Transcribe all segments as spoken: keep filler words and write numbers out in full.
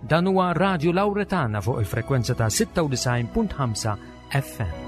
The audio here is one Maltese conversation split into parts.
Dan huwa Radju Lawretana fuq il-frekwenza ta' sitta u tisgħin punt ħamsa F M.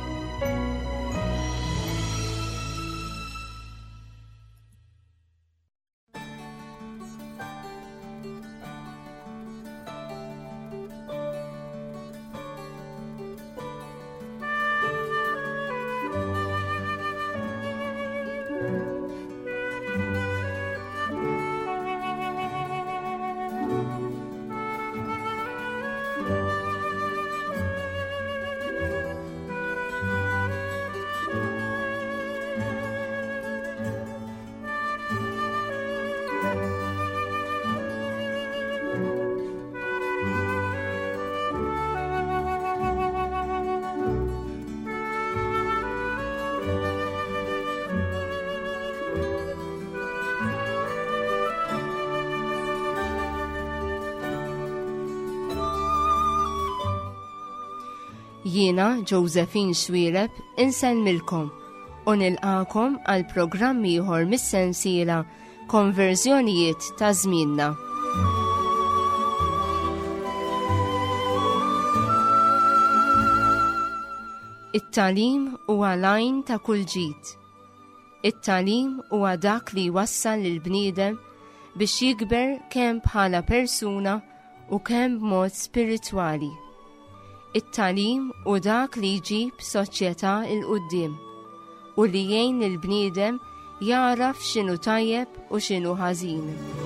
Jiena Josephine Xwireb insellmilkom u nilqakom għal programm ieħor mis-sensiela Konverżjonijiet ta' żmienna. It-tagħlim huwa lajn ta' kull ġid. It-tagħlim huwa dak li jwassal lill-bniedem biex jikber kemm bħala persuna u kemm b'mod spiritwali. It-tagħlim u dak li jġib soċjetà il quddiem u li jgħin il-bniedem jaraf x'inhu tajjeb u x'inhu ħażin.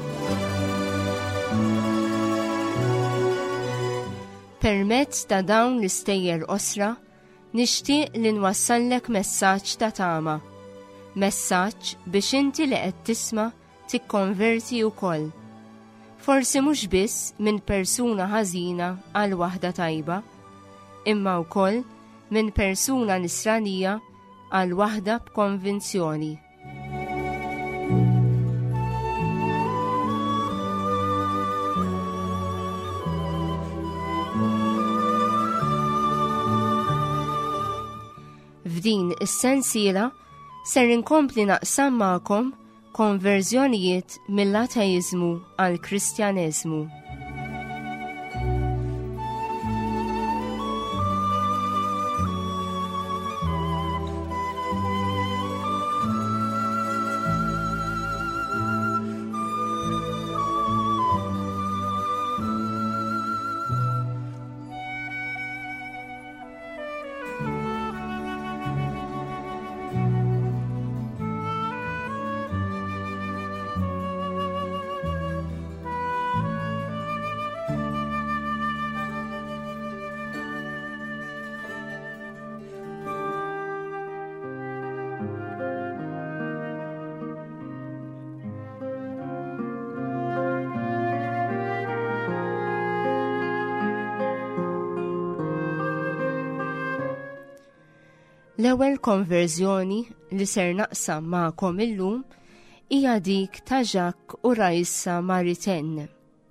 Permezz ta' dawn l-istejjer qosra nixtieq li nwassallek messaġġ ta' tama, messaġġ biex inti li qed tisma' tikkonverti wkoll. Forsi mhux biss minn persuna ħażina għal waħda tajba, imma wkoll minn persuna nisranija għal waħda b'konvinzjoni. F'din is-sensiela ser inkompli naqsam magħkom konverżjonijiet mill-ateizmu għal Kristjaneżmu. L-ewwel konverżjoni li ser naqsam magħkom illum hija dik ta' Jacques u Raissa Maritain.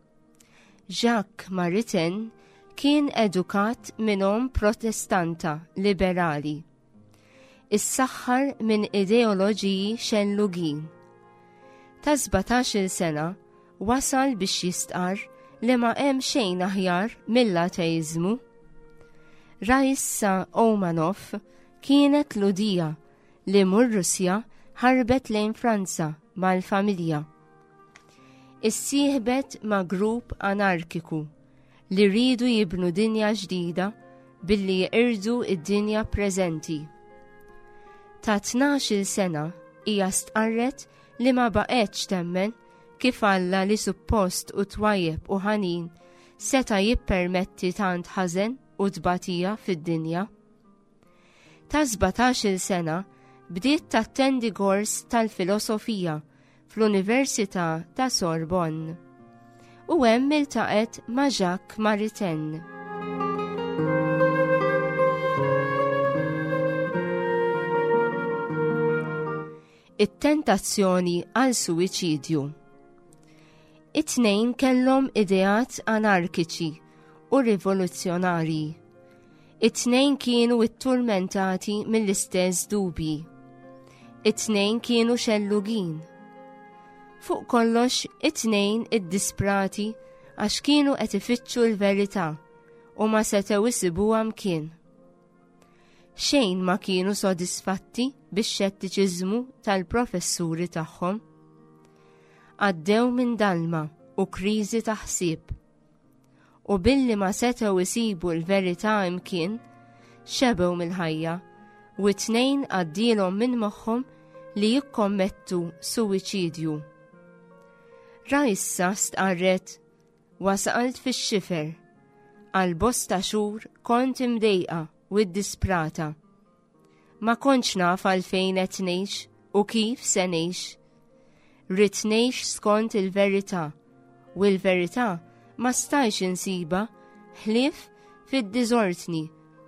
Jacques Maritain kien edukat minn omm protestanta liberali. Issaħħar minn ideoloġiji xellugin. Ta' sbatax-il sena wasal biex jistqar li ma hemm xejn aħjar mill-ateizmu. Raissa Omanov kienet ludija li mur Russja ħarbet lejn Franza mal-familja. Issieħbet ma' grupp anarkiku li rridu jibnu dinja ġdida billi jirdu id-dinja preżenti. Ta' tnax-il sena hija stqarret li ma baqgħetx temmen kif Alla li suppost u twajjeb u ħanin seta' jippermetti tant ħażen u tbatija fid-dinja. Ta' sbatax-il sena bdiet tattendi kors tal-filosofija fl-Università ta' Sorbonne u hemm iltaqet ma' Jacques Maritain. It-tentazzjoni għal suwiċidju. It-tnejn kellhom ideat anarkiċi u rivoluzzjonarji. It-tnejn kienu itturmentati mill-istess dubji. It-tnejn kienu xellugin. Fuq kollox, it-tnejn iddisprati għax kienu qed ifittxu l-verità u ma setgħu isibuha mkien. Xejn ma kienu sodisfatti bix-xettiċiżmu tal-professuri tagħhom. Għaddew minn dalma u kriżi ta' ħsieb. U billi ma setgħu isibu l-verità imkien, xebew mill-ħajja u t-tnejn għaddielhom minn moħħhom li jikkommettu suwiċidju. Rajissa stqarret, wasaqalt fix-xifer, għal bosta xhur kont imdejqa u ddisprata. Ma kontx naf għalfejn qed ngħix u kif se ngħix. Rid ngħix skont il-verità u l-verità ma stajx insiba ħlief fid-diżortni.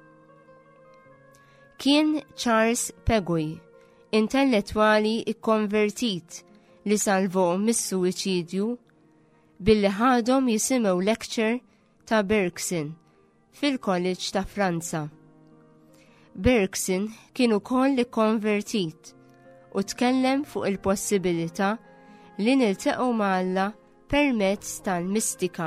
Kien Charles Peguy, intellettwali ikkonvertit li salvhom mis-suwiċidju billi ħadhom jisimgħu lecture ta' Bergson fil-College ta' Franza. Bergson kien ukoll ikkonvertit u tkellem fuq il-possibilità li niltaqgħu ma' Alla permezz tal-mistika.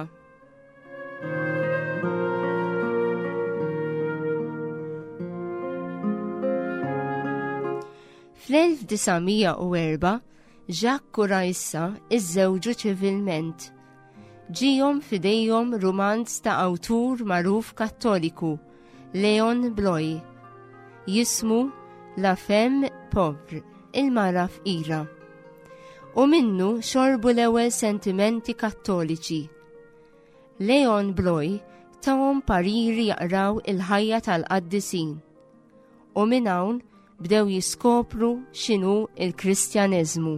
fl-elf tisa' u erba' Jacques u Rajissa iżżewġu ċivilment. Ġihom fidejhom rumanz ta' awtur magħruf Kattoliku, Léon Bloy, jismu La Femme Pauvre, il-mara fqira. U minnu xorbu l-ewwel sentimenti kattoliċi. Léon Bloy tawhom pariri jaqraw il-ħajja tal-qaddisin. U minn hawn bdew jiskopru x'inhu il-Kristjaneżmu.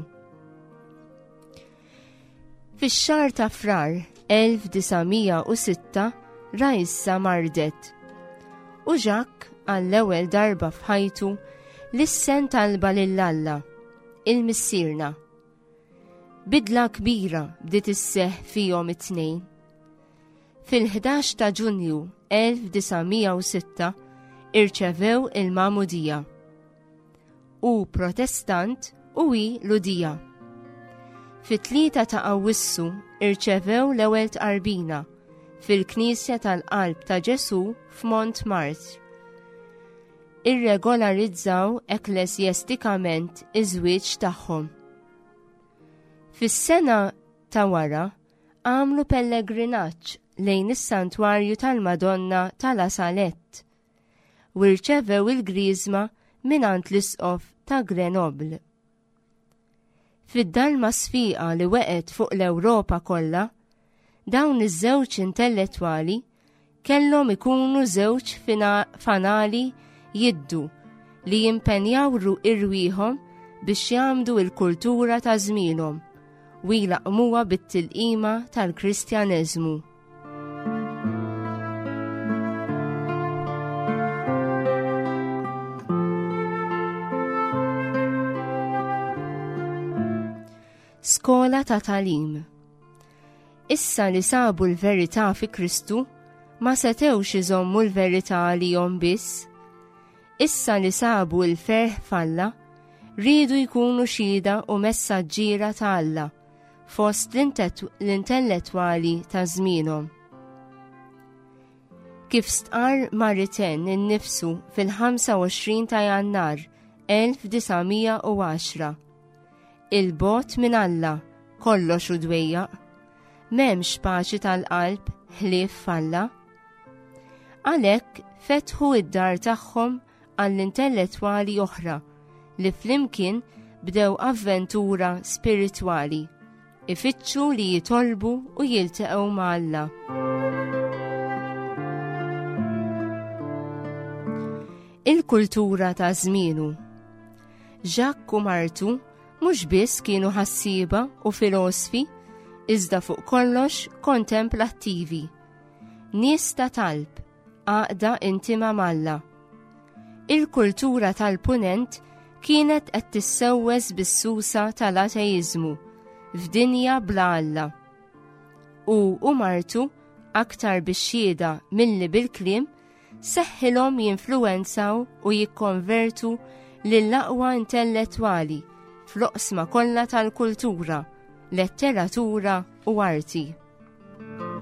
Fix-xahar ta' Frar elf tisa' u sitta Rajissa mardet. U Jacques għall-ewwel darba f'ħajtu lissen talba lill-Alla, il-missierna. Bidla kbira bdiet isseħħ fihom it-tnejn. Fil-ħdax ta' Ġunju elf tisa' u sitta irċevew il-Magħmudija. U Protestant u hi Ludija. Fit-tlieta ta' Awwissu irċevew l-ewwel tqarbina fil-Knisja tal-Qalb ta' Ġesu f'Montmartre. Irregolarizzaw ekklesjestikament iż-żwieġ tagħhom. Fis-sena ta' wara għamlu pellegrinaġġ lejn is-Santwarju tal-Madonna tal-La Salette u rċevew il-Griżma minant l-isqof ta' Grenoble. Fid-dalma sfiqa li weqet fuq l-Ewropa kollha, dawn iż-żewġ intellettwali kellhom ikunu żewġ fanali jiddu li jimpenjaw irwieħhom biex jagħmdu l-kultura ta' żmienhom u jlaqmuha bit-tilqima tal-Kristjaneżmu. Skola ta' talim. Issa li sabu l-verità fi Kristu, ma setewx iżommu l-verità għalihom biss. Issa li sabu l-ferħ f'Alla, ridu jkunu xhieda u messaġġiera ta' Alla fost l-intellettwali ta' żmienhom. Kif stqar Maritain innifsu fil-ħamsa u għoxrin ta' Jannar elf tisa' u għaxra. Il-bot minn Alla kollox u dwejjaq, m'hemmx paċi tal-qalb ħlief f'Alla. Għalhekk fetħu id-dar tagħhom għall-intellettwali oħra li flimkien bdew avventura spiritwali, ifittxu li jitolbu u jiltaqgħu ma' Alla. Il-kultura ta' żmienu. Jacques u martu mhux biss kienu ħassiba u filosfi, iżda fuq kollox kontemplattivi. Nies ta' talb, għaqda intima malla. Il-kultura tal-punent kienet qed tissewweż bis-susa tal-ateizmu f'dinja bla Alla. U u martu aktar bix-xhieda milli bil-kliem seħħilhom jinfluwenzaw u jikkonvertu lill-aqwa intellettwali fl-oqsma kollha tal-kultura, letteratura u arti.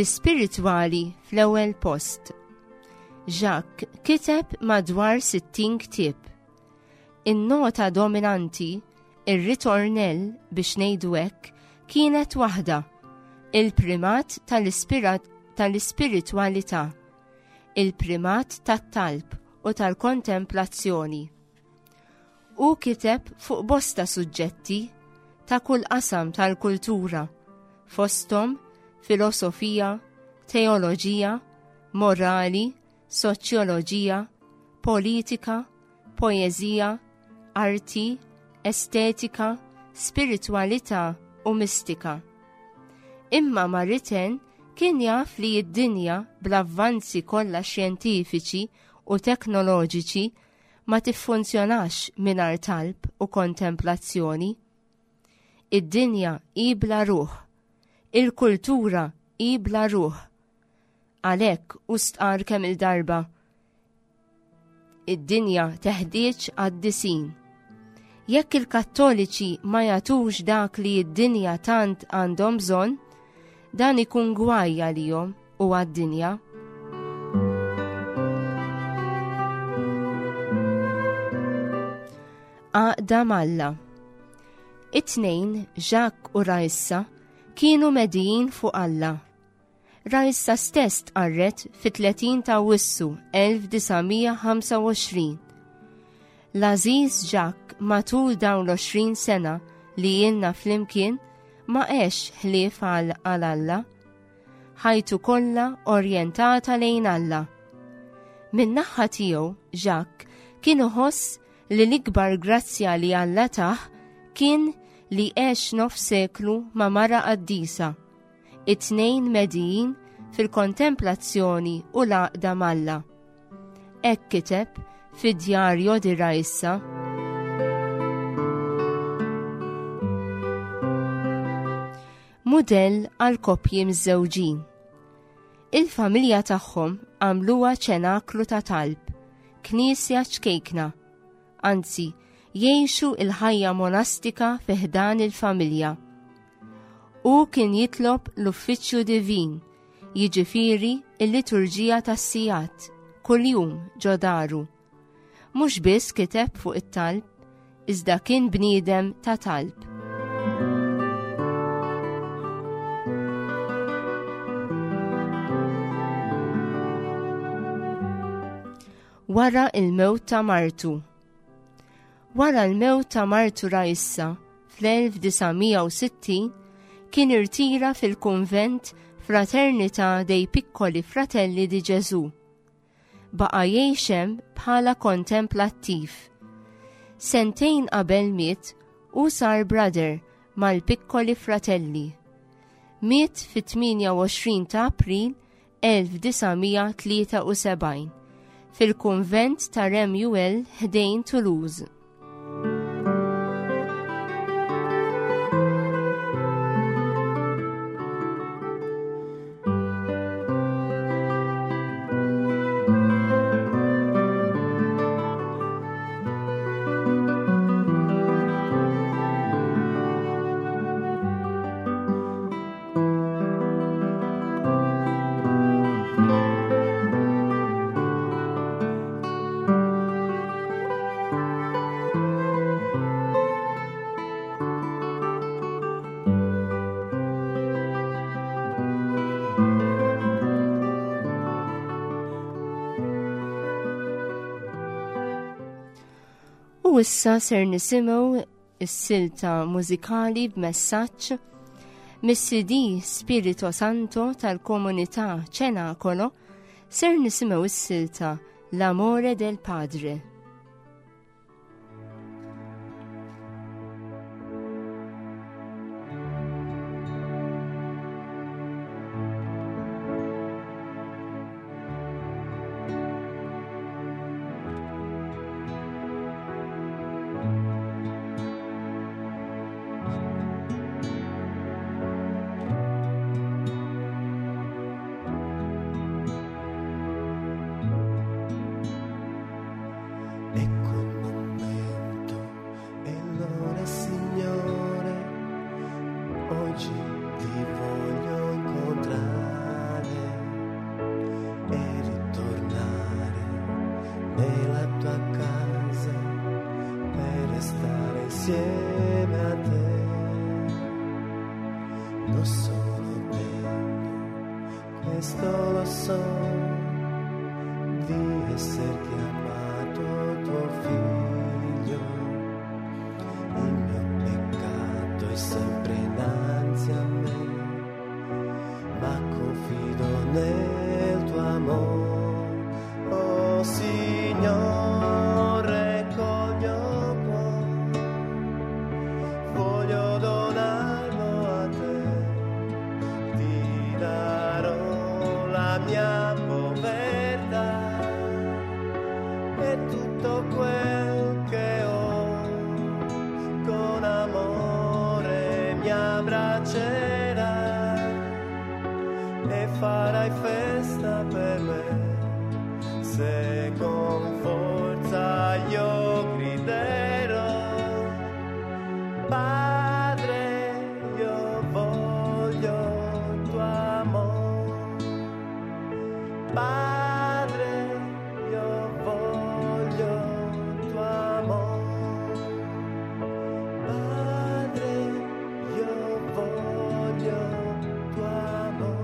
l-ispiritwali fl-ewwel post. Jacques kiteb madwar sittin ktieb. In-nota dominanti, ir-ritornell biex ngħidu hekk, kienet waħda, il-primat tal-ispirat tal-ispiritwalità, il-primat tat-talb u tal-kontemplazzjoni. U kiteb fuq bosta suġġetti ta' kull qasam tal-kultura, fosthom filosofija, teoloġija, morali, soċjoloġija, politika, poeżija, arti, estetika, spiritwalità u mistika. Imma Maritain kien jaf li d-dinja bl-avvanzi kollha xjentifiċi u teknoloġiċi ma tiffunzjonax mingħajr talb u kontemplazzjoni. Id-dinja hi bla ruħ, il-kultura hi bla ruħ. Għalhekk u stqar kemm il-darba id-dinja teħtieġ għad-disin. Jekk il-Kattoliċi ma jagħtux dak li d-dinja tant għandhom bżonn, dan ikun gwajja lihom u għad-dinja. Għaqda Malla. It-tnejn, Jacques u Raissa, kienu medijin fuq Alla. Raissa stess tqarret fit-tletin ta' Wissu elf tisa' ħamsa u għoxrin. L-Aziz Jacques matul dawn l-għoxrin sena li jenna flimkien ma għex ħlief għal Alla, ħajtu kollha orjentata lejn Alla. Min-naħa tiegħu Jacques kien iħoss li l-ikbar grazzja li Alla taħ kien li għex nof seklu ma' mara qaddisa, it-tnejn medijin fil-kontemplazzjoni u l-għaqda Malla. Hekk kiteb fid-djarju di Raissa. Mudell għal koppji mżewġin. Il-familja tagħhom għamluha ċenaklu ta' talb, knisja ċkejkna, anzi jgħixu il-ħajja monastika fiħdan il-familja. U kien jitlob l-uffiċċju divin, jiġifieri il-liturġija tas-sijat, kuljum ġo daru. Mhux biss kiteb fuq it-talb, iżda kien bniedem ta' talb. Wara il-mewt ta' Martu. Wara l-mewt ta' Martu Raissa fl-elf tisa' u sittin kien irtira fil-kunvent Fraternità dei Piccoli Fratelli di Gesù. Baqa' jgħixem bħala kontemplattiv. Sentejn qabel miet u sar brother mal-Piccoli Fratelli. Miet fit-tminja u għoxrin ta' April elf tisa' tlieta u sebgħin fil-kunvent ta' Remuel ħdejn Toulouse. U issa ser nisimgħu s-silta mużikali b'messaġġ mis-C D Spirito Santo tal-Komunità Cenacolo, ser nisimgħu s-silta L'amore del Padre. Oggi ti voglio incontrare. insieme a te. Non sono degno, questo lo so, di essere chiamato tuo figlio. Il mio peccato è sempre innanzi a me, ma confido nel tuo amore. Oh Signore, col mio cuore voglio donarlo a te, ti darò la mia povertà e tutto quel che ho, con amore mi abbraccerai e farai festa per me. Se con forza io griderò, Padre, io voglio tuo amore. Padre, io voglio tuo amore. Padre, io voglio tuo amore.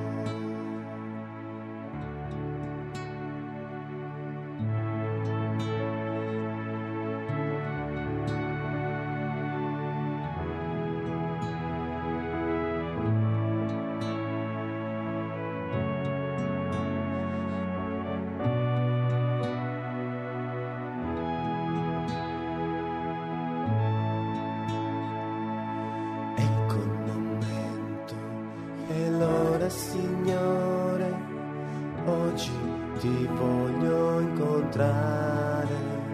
Signore, oggi ti voglio incontrare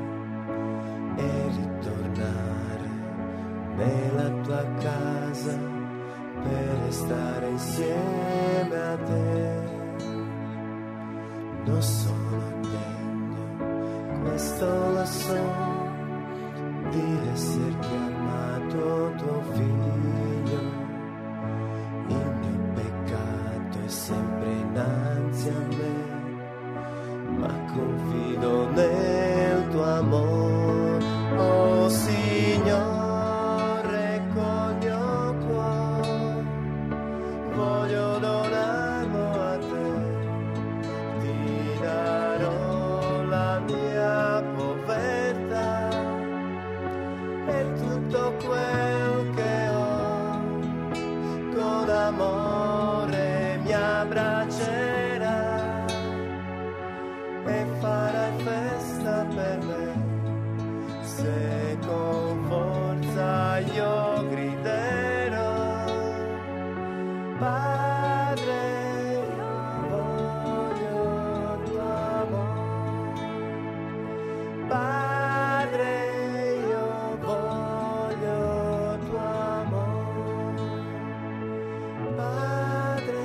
e ritornare nella tua casa per restare insieme a te. Non sono degno, questo lo so, di essere chiamato tuo figlio. Sempre innanzi a me, ma confido nel tuo amore. Oh Signore, col mio cuore voglio donarlo a te, ti darò la mia povertà e tutto quel che ho, con amore mi abbraccerà e farai festa per me. Se con forza io griderò, Padre, io voglio tuo amore. Padre, io voglio tuo amore. Padre,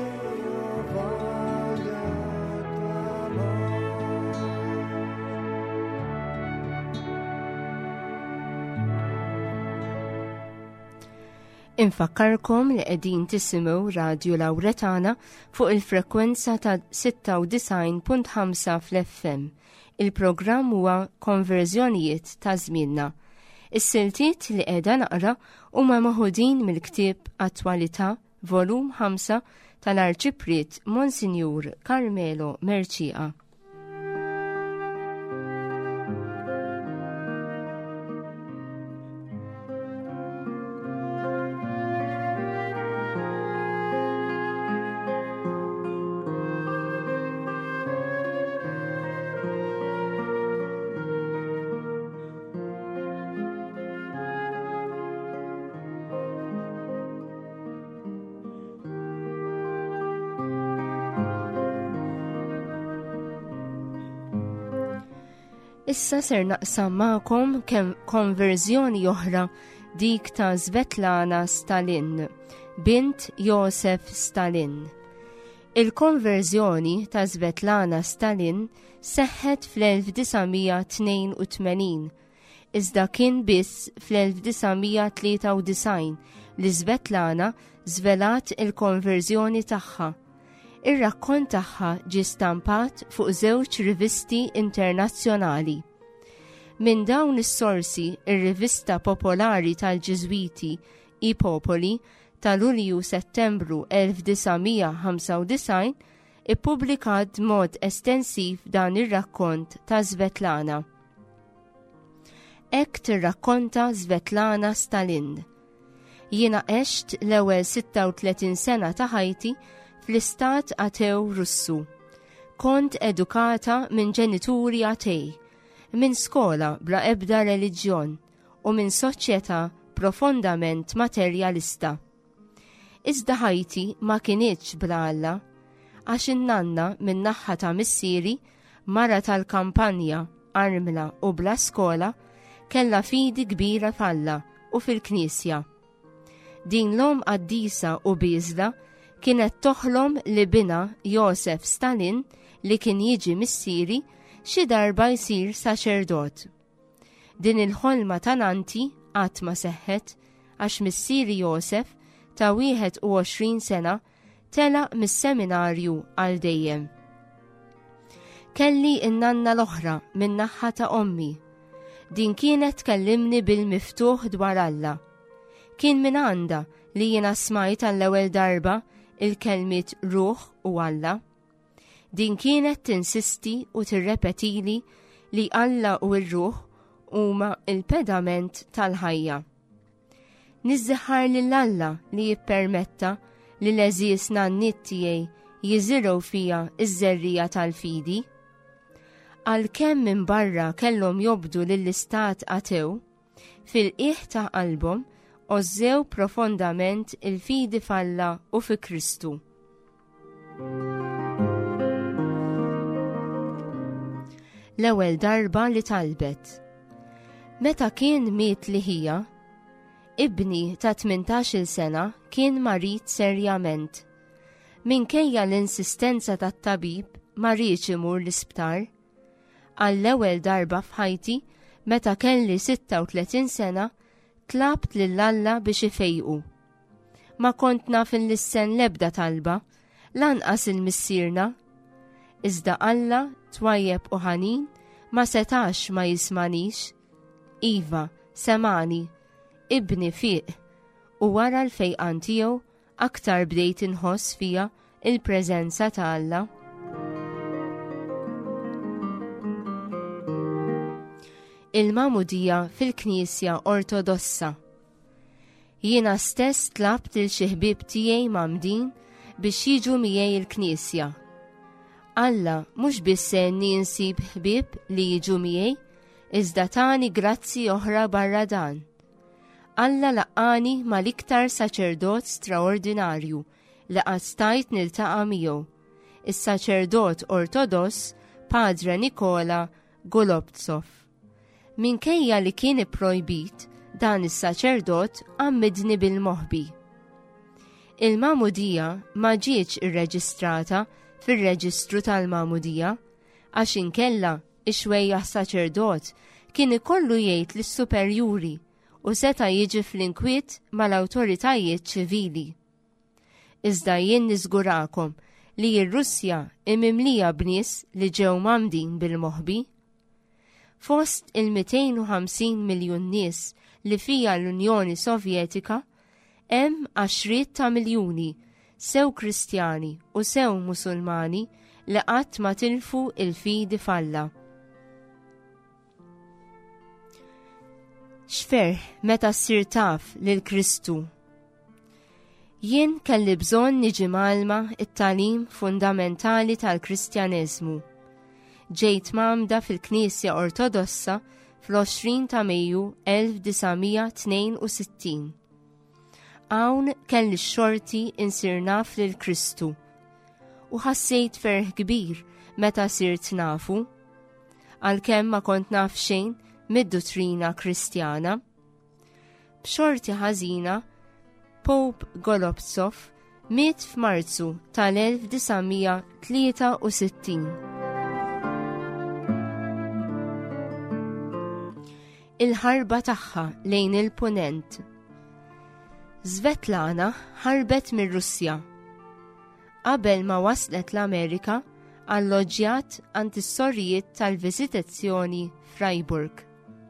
infakkarkom li qegħdin tisimgħu Radio Lawretana fuq il-frekwenza ta' sitta u disgħin punt ħamsa fl-F M. Il-programm huwa Konverżjonijiet ta' żmienna. Is-siltiet li qiegħda naqra huma maħudin mill-ktieb Attwalità volum ħamsa tal-Arċipriet Monsinjur Carmelo Merċieqa. Issa ser naqsam magħkom kemm konverżjoni oħra dik ta' Svetlana Stalin, bint Josef Stalin. Il-konverżjoni ta' Svetlana Stalin seħħet fl-elf disgħamija tnejn u tmenin, iżda kien biss fl-elf disgħamija tlieta u disgħin li Svetlana żvelat il-konverżjoni tagħha. Ir-rakkont tagħha ġie stampat fuq żewġ rivisti internazzjonali. Minn dawn is-sorsi ir-Rivista Popolari tal-Ġiżwiti I Popoli ta' Lulju-Settembru elf tisgħumija ħamsa u disgħin ippubblikat mod estensiv dan ir-rakkont ta' Svetlana. Hekk tirrakkonta Svetlana Stalin. Jiena għext l-ewwel sitta u tletin sena ta' ħajti fl-istat atew Russu. Kont edukata minn ġenituri atej, minn skola bla ebda reliġjon u minn soċjetà profondament materjalista. Iżda ħajti ma kienieċ bla Alla, għax in-nanna minn naħħa ta' missieri, mara tal-kampanja, armla u bla skola, kella fidi kbira f'Alla u fil-Knisja. Din l-om qaddisa u biżla kienet toħlom li bina Josef Stalin li kien jiġi missieri xi darba jsir saċerdot. Din il-ħolma ta' nanti qatt ma seħħet għax missieri Josef ta' wieħed u għoxrin sena tela mis-seminarju għal dejjem. Kelli in-nanna l-oħra minn naħħa ta' ommi. Din kienet tkellimni bil-miftuħ dwar Alla. Kien minn għanda li jiena smajt għall-ewwel darba il-kelmiet ruħ u Alla. Din kienet tinsisti u tirrepetili li Alla u r-ruħ huma il-pedament tal-ħajja. Nizziħar lil Alla li jippermetta li l-eżies nannit tiegħi jiżirgħu fija iż-żerrija tal-fidi. Għalkemm minn barra kellhom jobdu lill-istat atew, fil-qiegħ ta' qalbhom ożżew profondament il-fidi f'Alla u fi Kristu. L-ewwel darba li talbet. Meta kien miet liħija, ibni ta' tmintax-il sena kien marit serjament. Minkejja l-insistenza tat-tabib ma rridx imur l-isptar. Għall-ewwel darba f'ħajti, meta kelli sitta u tletin sena, tlabt lil Alla biex ifejqu. Ma kont naf l-issen l-ebda talba, lanqas il-missierna. Iżda Alla twajjeb u ħanin ma setax ma jismanix. Iva, semani, ibni fiq, u wara l-fejqan tiegħu aktar bdejt inħoss fija il-preżenza ta' Alla. Il-Magħmudija fil-Knisja Ortodossa. Jiena stess tlabt il xi ħbieb tiegħi mamdin biex jiġu miegħi il-Knisja. Alla mhux biss senni insib ħbieb li jiġu miegħi, iżda tani grazzi oħra barra dan. Alla laqqani mal-iktar saċerdot straordinarju li qatt stajt niltaqa' miegħu, is-saċerdot Ortodoss Padre Nikola Golobtsov. Minkejja li kien ipprojbit, dan is-saċerdot għammidni bil-moħbi. Il-Magħmudija ma ġietx irreġistrata fir-reġistru tal-Magħmudija għax inkella ix-xwejjaħ saċerdot kien ikollu jgħid lis-superjuri u seta' jiġi fl-inkwiet mal-awtoritajiet ċivili. Iżda jien niżgurakom li r-Russja imimlija bnies li ġew mamdin bil-moħbi. Fost il-mئتين وخمسين miljun nies li fija l-Unjoni Sovjetika, hemm għaxriet ta' miljuni sew Kristjani u sew Musulmani li qatt ma tilfu il-fidi f'Alla. Xferħ meta ssir taf lil Kristu. Jien kelli bżonn niġi malma it-talim fundamentali tal-Kristjaneżmu. Ġejt mamda fil-Knisja Ortodossa fl-għoxrin ta' Mejju elf tisgħumija tnejn u sittin. Hawn kelli x-xorti insir naf lil Kristu u ħassejt ferħ kbir meta sirt nafu, għalkemm ma kont naf xejn mid-dottrina Kristjana. B'xorti ħażina, Pope Golobtsov miet f'Marzu tal-elf tisgħumija tlieta u sittin. Il-ħarba tagħha lejn il-punent. Svetlana ħarbet mir-Russja. Qabel ma waslet l-Amerika, alloġġjat għand is-sorrijiet tal-Viżitazzjoni Freiburg.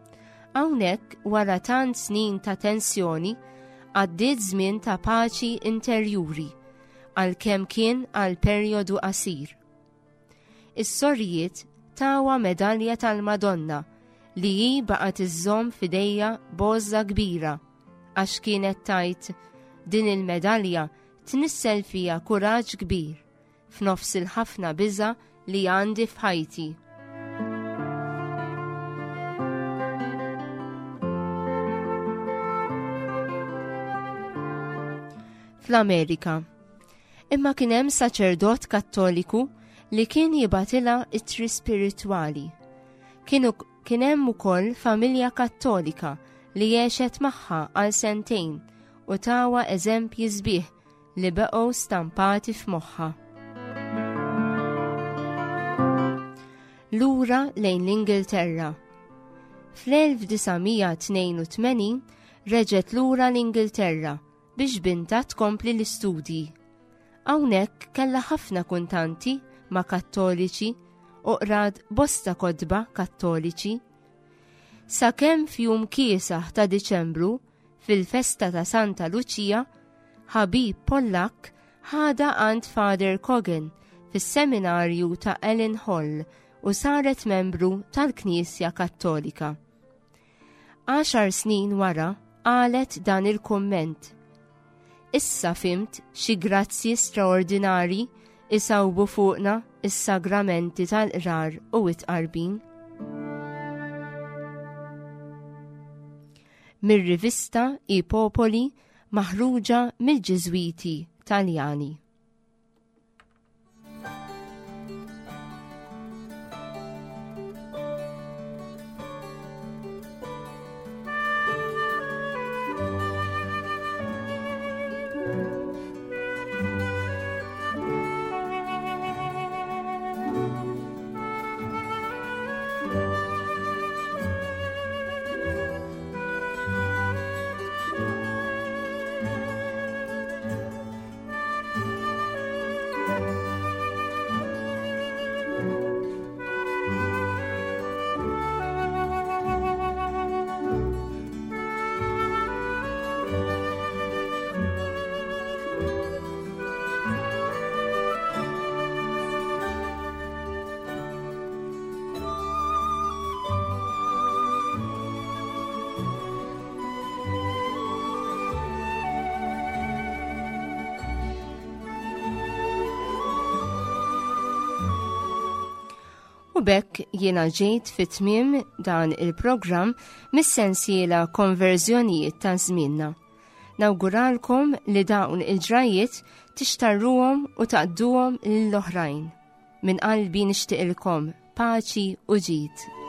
Hawnhekk wara tant snin ta' tensjoni għaddiet żmien ta' paċi interjuri għalkemm kien għal perjodu qasir. Is-sorrijiet tawa medalja tal-Madonna li hi baqgħet iżżomm f'idejja bożza kbira għax kienet tajt din il-medalja tnissel fija kuraġġ kbir f'nofs il-ħafna biża' li għandi f'ħajti. Fl-Amerika. Imma kien hemm saċerdot Kattoliku li kien jibatilha ittri spiritwali. Kienu kien hemm ukoll familja Kattolika li għexet magħha għal sentejn u tawa eżempji sbieħ li beqgħu stampati f'moħħha. Lura lejn l-Ingilterra. fl-elf tisa' tnejn u tmenin reġgħet lura l-Ingilterra biex binta tkompli l-istudji. Hawnhekk kellha ħafna kuntanti ma' Kattoliċi u qrad bosta kotba Kattoliċi. Sakemm f'jum kiesaħ ta' Diċembru fil-festa ta' Santa Luċija, ħabib Pollak ħada għand Father Cogan fis-seminarju ta' Ellen Hall u saret membru tal-Knisja Kattolika. Għaxar snin wara qalet dan il-kumment: Issa fimt xi grazzi straordinari isawbu fuqna is-sagramenti tal-qrar u it-qarbin. Mir-rivista I Popoli maħruġa mill-Ġiżwiti Taljani. U bekk jiena ġejt fit-tmiem dan il-programm mis-sensiela konverżjonijiet ta' żmienna. Nawguralkom li dawn il-ġrajiet tixtarruhom u taqduhom lill-oħrajn. Min qalbi nixtieqilkom paċi u ġid.